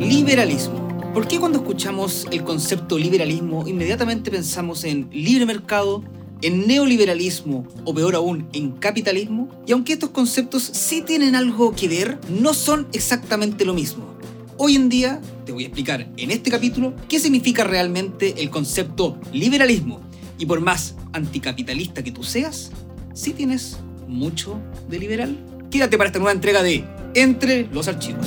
Liberalismo. ¿Por qué cuando escuchamos el concepto liberalismo inmediatamente pensamos en libre mercado, en neoliberalismo o peor aún, en capitalismo? Y aunque estos conceptos sí tienen algo que ver, no son exactamente lo mismo. Hoy en día te voy a explicar en este capítulo qué significa realmente el concepto liberalismo. Y por más anticapitalista que tú seas, sí tienes mucho de liberal. Quédate para esta nueva entrega de Entre los Archivos.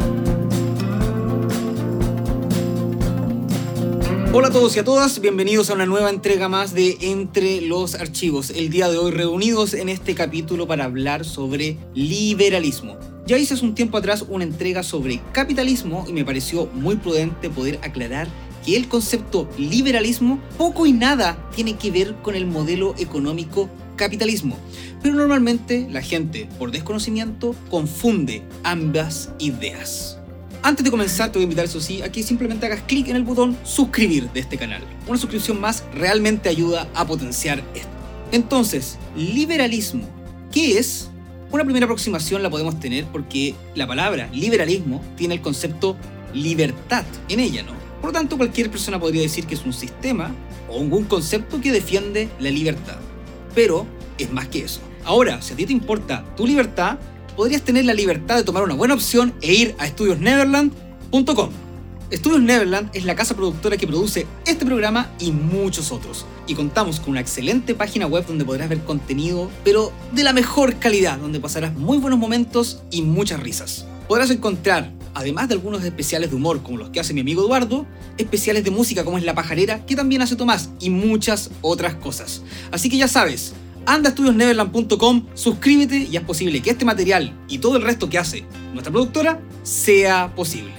Hola a todos y a todas, bienvenidos a una nueva entrega más de Entre los Archivos. El día de hoy reunidos en este capítulo para hablar sobre liberalismo. Ya hice hace un tiempo atrás una entrega sobre capitalismo y me pareció muy prudente poder aclarar que el concepto liberalismo poco y nada tiene que ver con el modelo económico capitalismo. Pero normalmente la gente, por desconocimiento, confunde ambas ideas. Antes de comenzar te voy a invitar, eso sí, a que simplemente hagas clic en el botón suscribir de este canal. Una suscripción más realmente ayuda a potenciar esto. Entonces, liberalismo, ¿qué es? Una primera aproximación la podemos tener porque la palabra liberalismo tiene el concepto libertad en ella, ¿no? Por lo tanto, cualquier persona podría decir que es un sistema o un concepto que defiende la libertad. Pero es más que eso. Ahora, si a ti te importa tu libertad, podrías tener la libertad de tomar una buena opción e ir a estudiosneverland.com. Estudios Neverland es la casa productora que produce este programa y muchos otros. Y contamos con una excelente página web donde podrás ver contenido, pero de la mejor calidad, donde pasarás muy buenos momentos y muchas risas. Podrás encontrar, además de algunos especiales de humor como los que hace mi amigo Eduardo, especiales de música como es La Pajarera, que también hace Tomás, y muchas otras cosas. Así que ya sabes, anda a estudiosneverland.com, suscríbete y haz posible que este material y todo el resto que hace nuestra productora sea posible.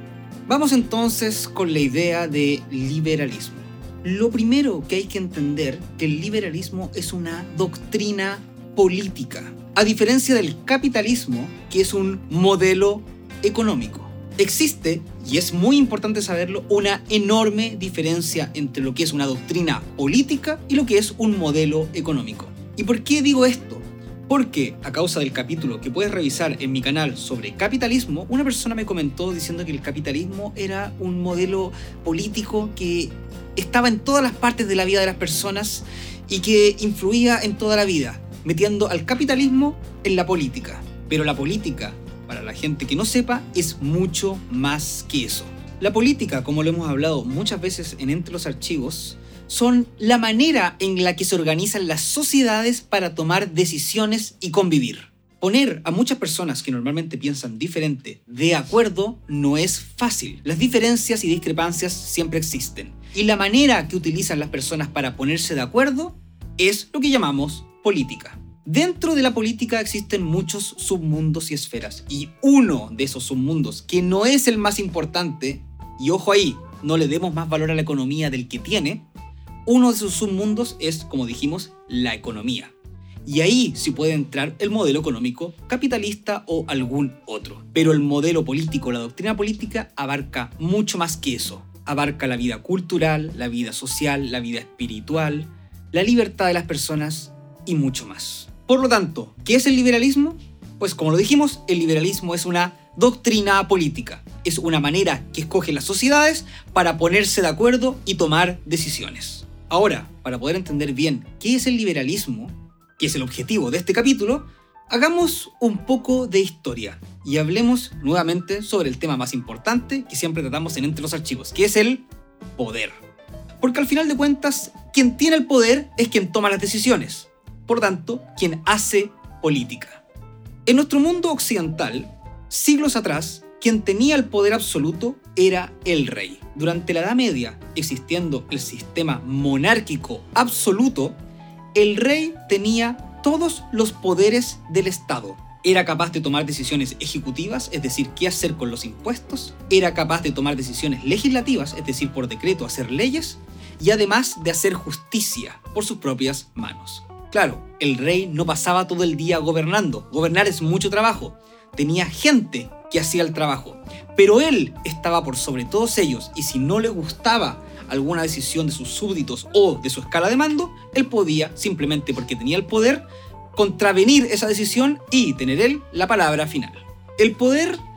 Vamos entonces con la idea de liberalismo. Lo primero que hay que entender que el liberalismo es una doctrina política, a diferencia del capitalismo, que es un modelo económico. Existe, y es muy importante saberlo, una enorme diferencia entre lo que es una doctrina política y lo que es un modelo económico. ¿Y por qué digo esto? Porque a causa del capítulo que puedes revisar en mi canal sobre capitalismo, una persona me comentó diciendo que el capitalismo era un modelo político que estaba en todas las partes de la vida de las personas y que influía en toda la vida, metiendo al capitalismo en la política. Pero la política, para la gente que no sepa, es mucho más que eso. La política, como lo hemos hablado muchas veces en Entre los Archivos, son la manera en la que se organizan las sociedades para tomar decisiones y convivir. Poner a muchas personas que normalmente piensan diferente de acuerdo no es fácil. Las diferencias y discrepancias siempre existen. Y la manera que utilizan las personas para ponerse de acuerdo es lo que llamamos política. Dentro de la política existen muchos submundos y esferas. Y uno de esos submundos, que no es el más importante, y ojo ahí, no le demos más valor a la economía del que tiene, uno de sus submundos es, como dijimos, la economía. Y ahí sí puede entrar el modelo económico capitalista o algún otro. Pero el modelo político, la doctrina política, abarca mucho más que eso. Abarca la vida cultural, la vida social, la vida espiritual, la libertad de las personas y mucho más. Por lo tanto, ¿qué es el liberalismo? Pues como lo dijimos, el liberalismo es una doctrina política. Es una manera que escogen las sociedades para ponerse de acuerdo y tomar decisiones. Ahora, para poder entender bien qué es el liberalismo, que es el objetivo de este capítulo, hagamos un poco de historia y hablemos nuevamente sobre el tema más importante que siempre tratamos en Entre los Archivos, que es el poder. Porque al final de cuentas, quien tiene el poder es quien toma las decisiones. Por tanto, quien hace política. En nuestro mundo occidental, siglos atrás, quien tenía el poder absoluto era el rey. Durante la Edad Media, existiendo el sistema monárquico absoluto, el rey tenía todos los poderes del Estado. Era capaz de tomar decisiones ejecutivas, es decir, qué hacer con los impuestos. Era capaz de tomar decisiones legislativas, es decir, por decreto hacer leyes. Y además de hacer justicia por sus propias manos. Claro, el rey no pasaba todo el día gobernando. Gobernar es mucho trabajo. Tenía gente que hacía el trabajo. Pero él estaba por sobre todos ellos y si no le gustaba alguna decisión de sus súbditos o de su escala de mando, él podía, simplemente porque tenía el poder, contravenir esa decisión y tener él la palabra final. El poder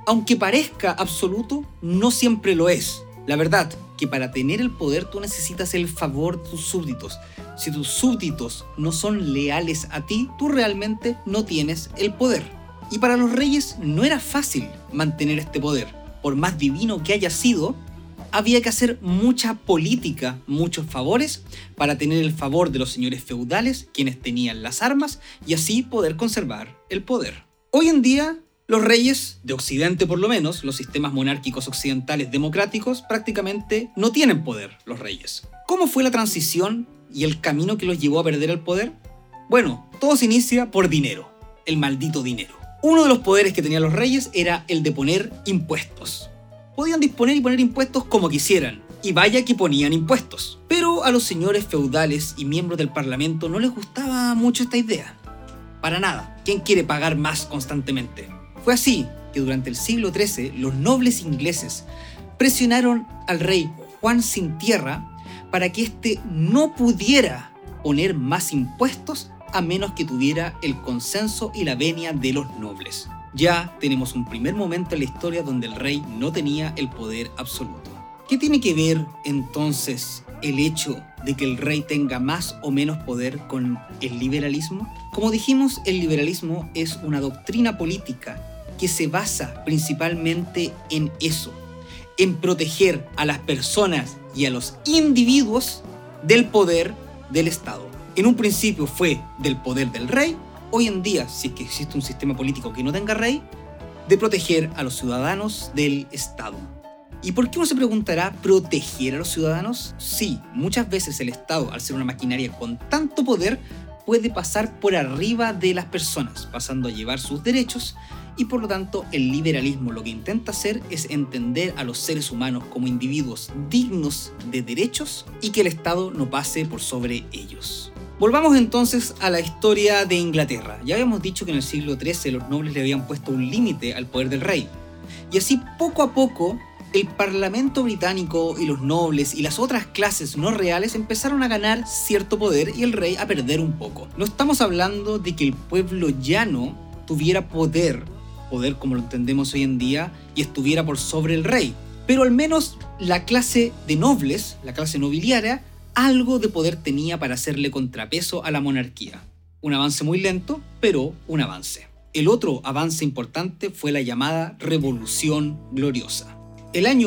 Aunque parezca absoluto, no siempre lo es. La verdad, que para tener el poder tú necesitas el favor de tus súbditos. Si tus súbditos no son leales a ti, tú realmente no tienes el poder. Y para los reyes no era fácil mantener este poder. Por más divino que haya sido, había que hacer mucha política, muchos favores, para tener el favor de los señores feudales, quienes tenían las armas, y así poder conservar el poder. Hoy en día, los reyes, de Occidente por lo menos, los sistemas monárquicos occidentales democráticos, prácticamente no tienen poder, los reyes. ¿Cómo fue la transición y el camino que los llevó a perder el poder? Bueno, todo se inicia por dinero, el maldito dinero. Uno de los poderes que tenían los reyes era el de poner impuestos. Podían disponer y poner impuestos como quisieran, y vaya que ponían impuestos. Pero a los señores feudales y miembros del parlamento no les gustaba mucho esta idea. Para nada. ¿Quién quiere pagar más constantemente? Fue así que durante el siglo XIII los nobles ingleses presionaron al rey Juan sin Tierra para que éste no pudiera poner más impuestos a menos que tuviera el consenso y la venia de los nobles. Ya tenemos un primer momento en la historia donde el rey no tenía el poder absoluto. ¿Qué tiene que ver entonces el hecho de que el rey tenga más o menos poder con el liberalismo? Como dijimos, el liberalismo es una doctrina política que se basa principalmente en eso, en proteger a las personas y a los individuos del poder del Estado. En un principio fue del poder del rey. Hoy en día, si es que existe un sistema político que no tenga rey, de proteger a los ciudadanos del Estado. ¿Y por qué uno se preguntará proteger a los ciudadanos? Sí, muchas veces el Estado, al ser una maquinaria con tanto poder, puede pasar por arriba de las personas, pasando a llevar sus derechos, y por lo tanto el liberalismo lo que intenta hacer es entender a los seres humanos como individuos dignos de derechos y que el Estado no pase por sobre ellos. Volvamos entonces a la historia de Inglaterra. Ya habíamos dicho que en el siglo XIII los nobles le habían puesto un límite al poder del rey. Y así poco a poco el parlamento británico y los nobles y las otras clases no reales empezaron a ganar cierto poder y el rey a perder un poco. No estamos hablando de que el pueblo llano tuviera poder como lo entendemos hoy en día, y estuviera por sobre el rey. Pero al menos la clase de nobles, la clase nobiliaria, algo de poder tenía para hacerle contrapeso a la monarquía. Un avance muy lento, pero un avance. El otro avance importante fue la llamada Revolución Gloriosa. El año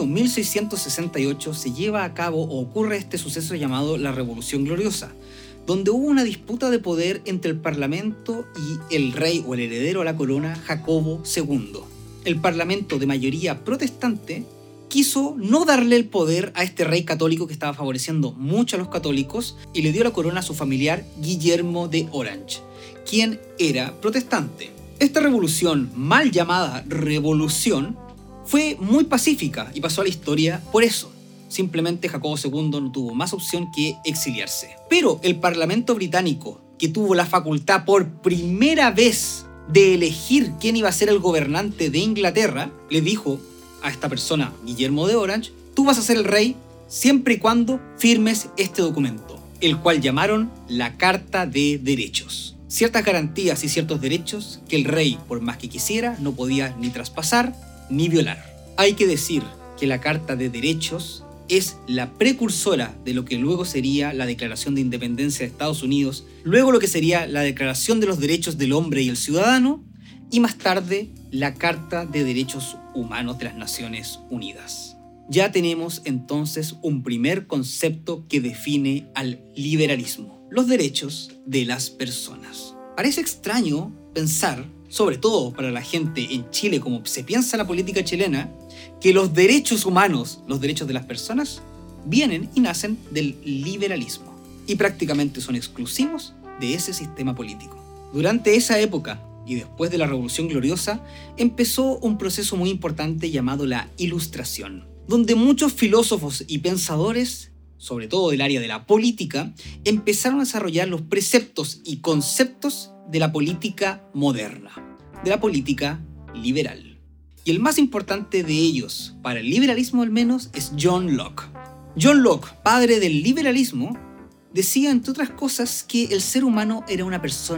1668 se lleva a cabo o ocurre este suceso llamado la Revolución Gloriosa, donde hubo una disputa de poder entre el parlamento y el rey o el heredero a la corona, Jacobo II. El parlamento de mayoría protestante quiso no darle el poder a este rey católico que estaba favoreciendo mucho a los católicos y le dio la corona a su familiar Guillermo de Orange, quien era protestante. Esta revolución, mal llamada revolución, fue muy pacífica y pasó a la historia por eso. Simplemente Jacobo II no tuvo más opción que exiliarse. Pero el Parlamento británico, que tuvo la facultad por primera vez de elegir quién iba a ser el gobernante de Inglaterra, le dijo a esta persona, Guillermo de Orange, tú vas a ser el rey siempre y cuando firmes este documento, el cual llamaron la Carta de Derechos. Ciertas garantías y ciertos derechos que el rey, por más que quisiera, no podía ni traspasar ni violar. Hay que decir que la Carta de Derechos es la precursora de lo que luego sería la Declaración de Independencia de Estados Unidos, luego lo que sería la Declaración de los Derechos del Hombre y el Ciudadano, y más tarde la Carta de Derechos Humanos de las Naciones Unidas. Ya tenemos entonces un primer concepto que define al liberalismo: los derechos de las personas. Parece extraño pensar, sobre todo para la gente en Chile como se piensa la política chilena, que los derechos humanos, los derechos de las personas, vienen y nacen del liberalismo y prácticamente son exclusivos de ese sistema político. Durante esa época y después de la Revolución Gloriosa empezó un proceso muy importante llamado la Ilustración, donde muchos filósofos y pensadores, sobre todo del área de la política, empezaron a desarrollar los preceptos y conceptos de la política moderna, de la política liberal. Y el más importante de ellos, para el liberalismo al menos, es John Locke. John Locke, padre del liberalismo, decía entre otras cosas que el ser humano era una persona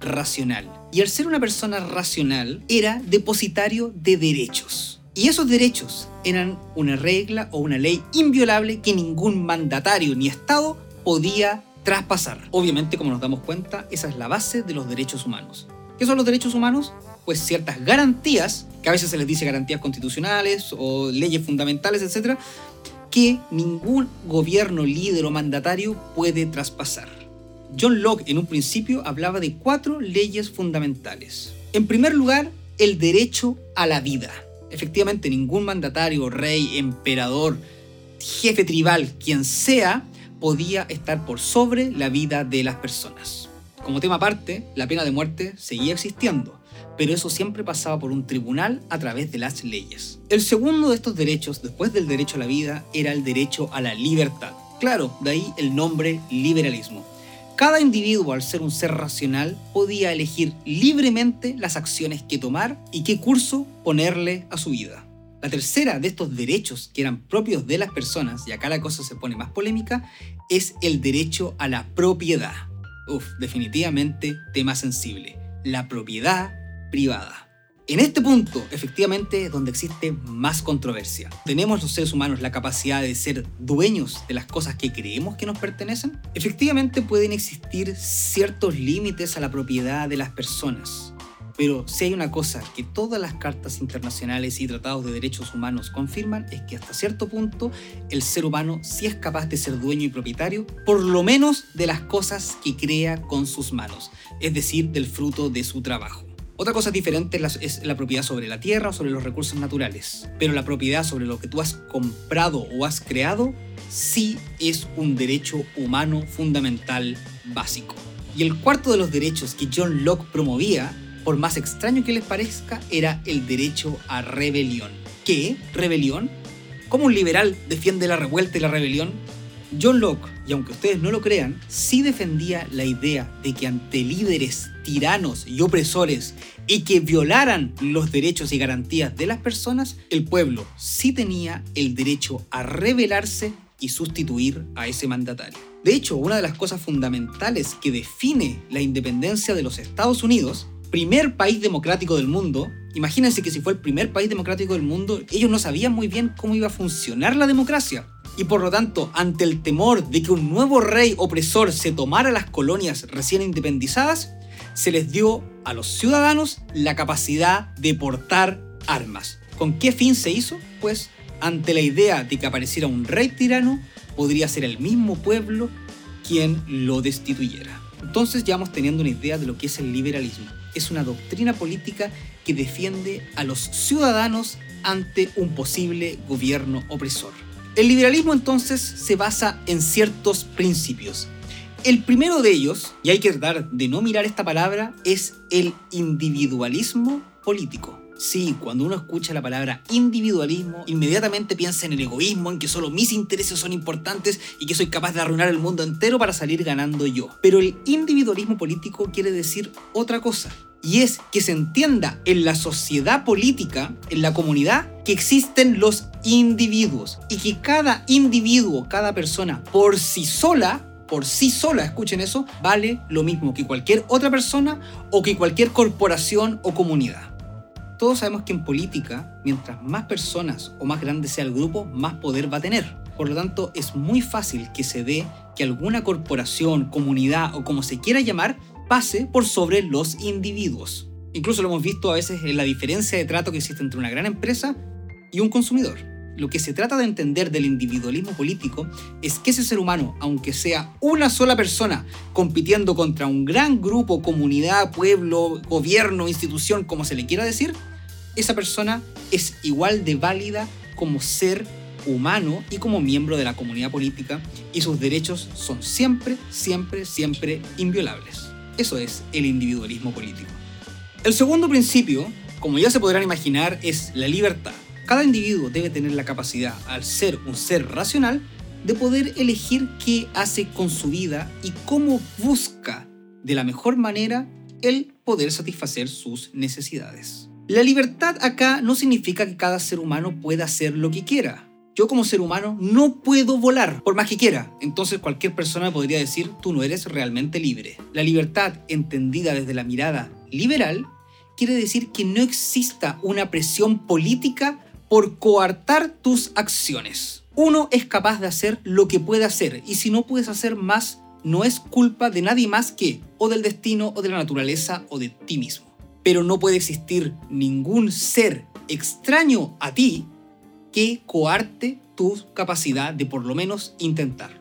racional. Y al ser una persona racional, era depositario de derechos. Y esos derechos eran una regla o una ley inviolable que ningún mandatario ni Estado podía traspasar. Obviamente, como nos damos cuenta, esa es la base de los derechos humanos. ¿Qué son los derechos humanos? Pues ciertas garantías, que a veces se les dice garantías constitucionales o leyes fundamentales, etc., que ningún gobierno, líder o mandatario puede traspasar. John Locke en un principio hablaba de 4 leyes fundamentales. En primer lugar, el derecho a la vida. Efectivamente, ningún mandatario, rey, emperador, jefe tribal, quien sea, podía estar por sobre la vida de las personas. Como tema aparte, la pena de muerte seguía existiendo, pero eso siempre pasaba por un tribunal a través de las leyes. El segundo de estos derechos, después del derecho a la vida, era el derecho a la libertad. Claro, de ahí el nombre liberalismo. Cada individuo, al ser un ser racional, podía elegir libremente las acciones que tomar y qué curso ponerle a su vida. La tercera de estos derechos que eran propios de las personas, y acá la cosa se pone más polémica, es el derecho a la propiedad. Definitivamente tema sensible. La propiedad privada. En este punto, efectivamente, es donde existe más controversia. ¿Tenemos los seres humanos la capacidad de ser dueños de las cosas que creemos que nos pertenecen? Efectivamente, pueden existir ciertos límites a la propiedad de las personas. Pero si hay una cosa que todas las cartas internacionales y tratados de derechos humanos confirman, es que hasta cierto punto el ser humano sí es capaz de ser dueño y propietario, por lo menos de las cosas que crea con sus manos, es decir, del fruto de su trabajo. Otra cosa diferente es la propiedad sobre la tierra o sobre los recursos naturales, pero la propiedad sobre lo que tú has comprado o has creado sí es un derecho humano fundamental básico. Y el cuarto de los derechos que John Locke promovía, por más extraño que les parezca, era el derecho a rebelión. ¿Qué? ¿Rebelión? ¿Cómo un liberal defiende la revuelta y la rebelión? John Locke, y aunque ustedes no lo crean, sí defendía la idea de que ante líderes tiranos y opresores y que violaran los derechos y garantías de las personas, el pueblo sí tenía el derecho a rebelarse y sustituir a ese mandatario. De hecho, una de las cosas fundamentales que define la independencia de los Estados Unidos, primer país democrático del mundo, imagínense que si fue el primer país democrático del mundo, ellos no sabían muy bien cómo iba a funcionar la democracia. Y por lo tanto, ante el temor de que un nuevo rey opresor se tomara las colonias recién independizadas, se les dio a los ciudadanos la capacidad de portar armas. ¿Con qué fin se hizo? Pues ante la idea de que apareciera un rey tirano, podría ser el mismo pueblo quien lo destituyera. Entonces ya vamos teniendo una idea de lo que es el liberalismo. Es una doctrina política que defiende a los ciudadanos ante un posible gobierno opresor. El liberalismo entonces se basa en ciertos principios. El primero de ellos, y hay que tratar de no mirar esta palabra, es el individualismo político. Sí, cuando uno escucha la palabra individualismo, inmediatamente piensa en el egoísmo, en que solo mis intereses son importantes y que soy capaz de arruinar el mundo entero para salir ganando yo. Pero el individualismo político quiere decir otra cosa. Y es que se entienda en la sociedad política, en la comunidad, que existen los individuos. Y que cada individuo, cada persona, por sí sola, escuchen eso, vale lo mismo que cualquier otra persona o que cualquier corporación o comunidad. Todos sabemos que en política, mientras más personas o más grande sea el grupo, más poder va a tener. Por lo tanto, es muy fácil que se dé que alguna corporación, comunidad o como se quiera llamar, pase por sobre los individuos. Incluso lo hemos visto a veces en la diferencia de trato que existe entre una gran empresa y un consumidor. Lo que se trata de entender del individualismo político es que ese ser humano, aunque sea una sola persona compitiendo contra un gran grupo, comunidad, pueblo, gobierno, institución, como se le quiera decir, esa persona es igual de válida como ser humano y como miembro de la comunidad política, y sus derechos son siempre, siempre, siempre inviolables. Eso es el individualismo político. El segundo principio, como ya se podrán imaginar, es la libertad. Cada individuo debe tener la capacidad, al ser un ser racional, de poder elegir qué hace con su vida y cómo busca de la mejor manera el poder satisfacer sus necesidades. La libertad acá no significa que cada ser humano pueda hacer lo que quiera. Yo como ser humano no puedo volar, por más que quiera. Entonces cualquier persona podría decir, tú no eres realmente libre. La libertad, entendida desde la mirada liberal, quiere decir que no exista una presión política por coartar tus acciones. Uno es capaz de hacer lo que puede hacer, y si no puedes hacer más, no es culpa de nadie más que o del destino, o de la naturaleza, o de ti mismo. Pero no puede existir ningún ser extraño a ti que coarte tu capacidad de por lo menos intentarlo.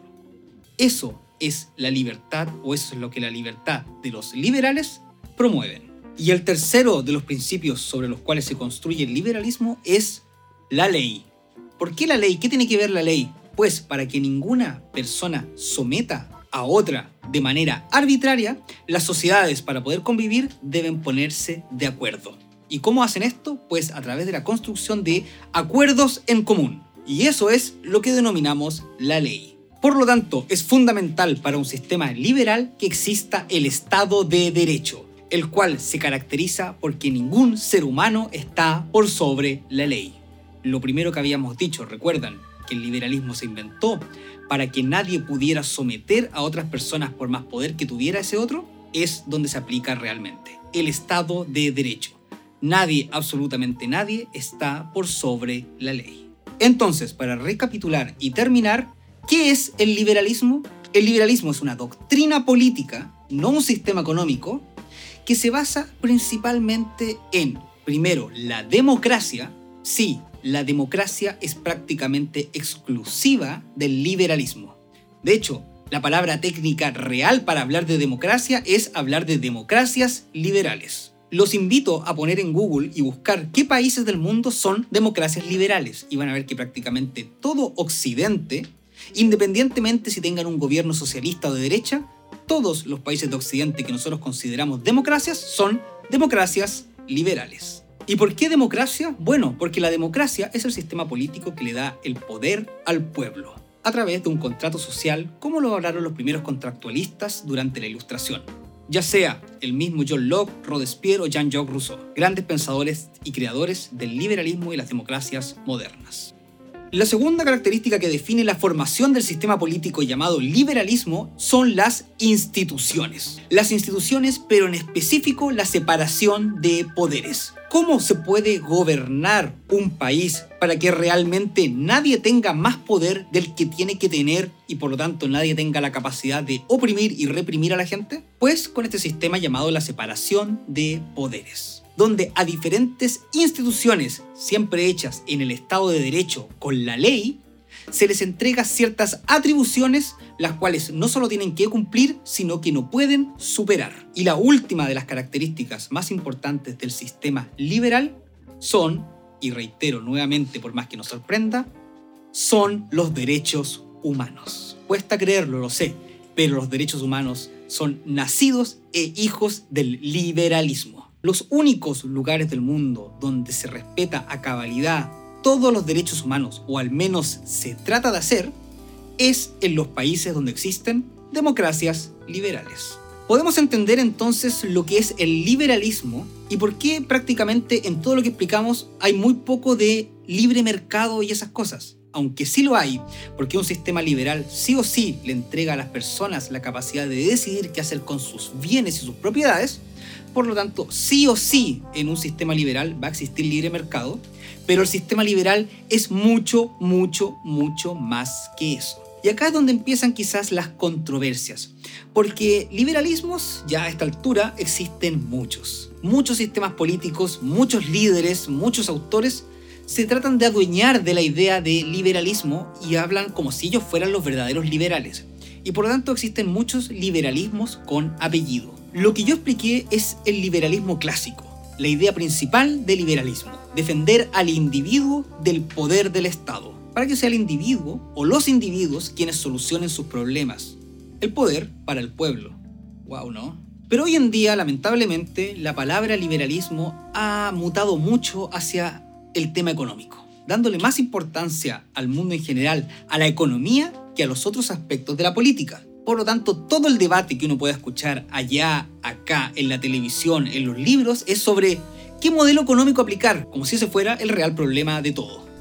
Eso es la libertad, o eso es lo que la libertad de los liberales promueven. Y el tercero de los principios sobre los cuales se construye el liberalismo es la ley. ¿Por qué la ley? ¿Qué tiene que ver la ley? Pues para que ninguna persona someta a otra de manera arbitraria, las sociedades para poder convivir deben ponerse de acuerdo. ¿Y cómo hacen esto? Pues a través de la construcción de acuerdos en común. Y eso es lo que denominamos la ley. Por lo tanto, es fundamental para un sistema liberal que exista el Estado de Derecho, el cual se caracteriza porque ningún ser humano está por sobre la ley. Lo primero que habíamos dicho, recuerdan, que el liberalismo se inventó para que nadie pudiera someter a otras personas por más poder que tuviera ese otro, es donde se aplica realmente. El Estado de Derecho. Nadie, absolutamente nadie, está por sobre la ley. Entonces, para recapitular y terminar, ¿qué es el liberalismo? El liberalismo es una doctrina política, no un sistema económico, que se basa principalmente en, primero, la democracia. Sí, la democracia es prácticamente exclusiva del liberalismo. De hecho, la palabra técnica real para hablar de democracia es hablar de democracias liberales. Los invito a poner en Google y buscar qué países del mundo son democracias liberales y van a ver que prácticamente todo Occidente, independientemente si tengan un gobierno socialista o de derecha, todos los países de Occidente que nosotros consideramos democracias son democracias liberales. ¿Y por qué democracia? Bueno, porque la democracia es el sistema político que le da el poder al pueblo a través de un contrato social, como lo hablaron los primeros contractualistas durante la Ilustración. Ya sea el mismo John Locke, Robespierre o Jean-Jacques Rousseau, grandes pensadores y creadores del liberalismo y las democracias modernas. La segunda característica que define la formación del sistema político llamado liberalismo son las instituciones. Las instituciones, pero en específico la separación de poderes. ¿Cómo se puede gobernar un país para que realmente nadie tenga más poder del que tiene que tener y por lo tanto nadie tenga la capacidad de oprimir y reprimir a la gente? Pues con este sistema llamado la separación de poderes, donde a diferentes instituciones, siempre hechas en el Estado de Derecho con la ley, se les entrega ciertas atribuciones, las cuales no solo tienen que cumplir, sino que no pueden superar. Y la última de las características más importantes del sistema liberal son, y reitero nuevamente por más que nos sorprenda, son los derechos humanos. Cuesta creerlo, lo sé, pero los derechos humanos son nacidos e hijos del liberalismo. Los únicos lugares del mundo donde se respeta a cabalidad todos los derechos humanos, o al menos se trata de hacer, es en los países donde existen democracias liberales. Podemos entender entonces lo que es el liberalismo y por qué prácticamente en todo lo que explicamos hay muy poco de libre mercado y esas cosas. Aunque sí lo hay, porque un sistema liberal sí o sí le entrega a las personas la capacidad de decidir qué hacer con sus bienes y sus propiedades. Por lo tanto, sí o sí en un sistema liberal va a existir libre mercado, pero el sistema liberal es mucho, mucho, mucho más que eso. Y acá es donde empiezan quizás las controversias, porque liberalismos ya a esta altura existen muchos. Muchos sistemas políticos, muchos líderes, muchos autores se tratan de adueñar de la idea de liberalismo y hablan como si ellos fueran los verdaderos liberales. Y por lo tanto existen muchos liberalismos con apellido. Lo que yo expliqué es el liberalismo clásico, la idea principal del liberalismo: defender al individuo del poder del Estado, para que sea el individuo o los individuos quienes solucionen sus problemas. El poder para el pueblo. Wow, ¿no? Pero hoy en día, lamentablemente, la palabra liberalismo ha mutado mucho hacia el tema económico, dándole más importancia al mundo en general, a la economía, que a los otros aspectos de la política. Por lo tanto, todo el debate que uno puede escuchar allá, acá, en la televisión, en los libros, es sobre qué modelo económico aplicar, como si ese fuera el real problema de todo.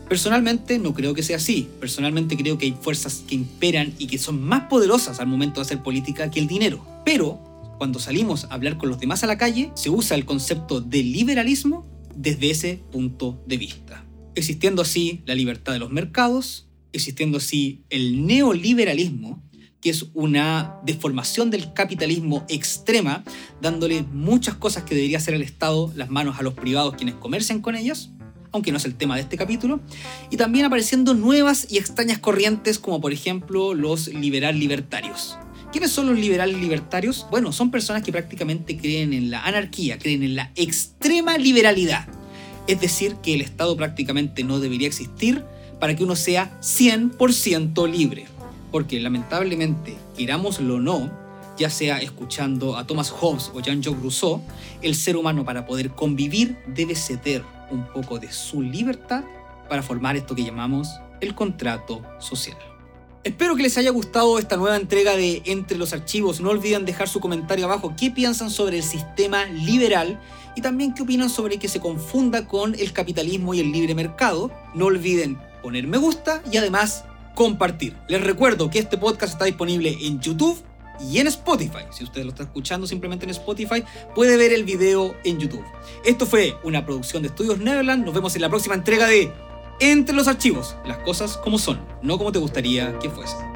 Personalmente no creo que sea así. Personalmente creo que hay fuerzas que imperan y que son más poderosas al momento de hacer política que el dinero. Pero cuando salimos a hablar con los demás a la calle, se usa el concepto de liberalismo desde ese punto de vista. Existiendo así la libertad de los mercados, existiendo así el neoliberalismo, que es una deformación del capitalismo extrema, dándole muchas cosas que debería hacer el Estado, las manos a los privados quienes comercian con ellas, aunque no es el tema de este capítulo, y también apareciendo nuevas y extrañas corrientes como por ejemplo los liberal-libertarios. ¿Quiénes son los liberal-libertarios? Bueno, son personas que prácticamente creen en la anarquía, creen en la extrema liberalidad. Es decir, que el Estado prácticamente no debería existir para que uno sea 100% libre. Porque lamentablemente, querámoslo o no, ya sea escuchando a Thomas Hobbes o Jean-Jacques Rousseau, el ser humano para poder convivir debe ceder un poco de su libertad para formar esto que llamamos el contrato social. Espero que les haya gustado esta nueva entrega de Entre los Archivos. No olviden dejar su comentario abajo qué piensan sobre el sistema liberal y también qué opinan sobre que se confunda con el capitalismo y el libre mercado. No olviden poner me gusta y además compartir. Les recuerdo que este podcast está disponible en YouTube y en Spotify. Si usted lo está escuchando simplemente en Spotify, puede ver el video en YouTube. Esto fue una producción de Estudios Neverland. Nos vemos en la próxima entrega de Entre los Archivos. Las cosas como son, no como te gustaría que fuesen.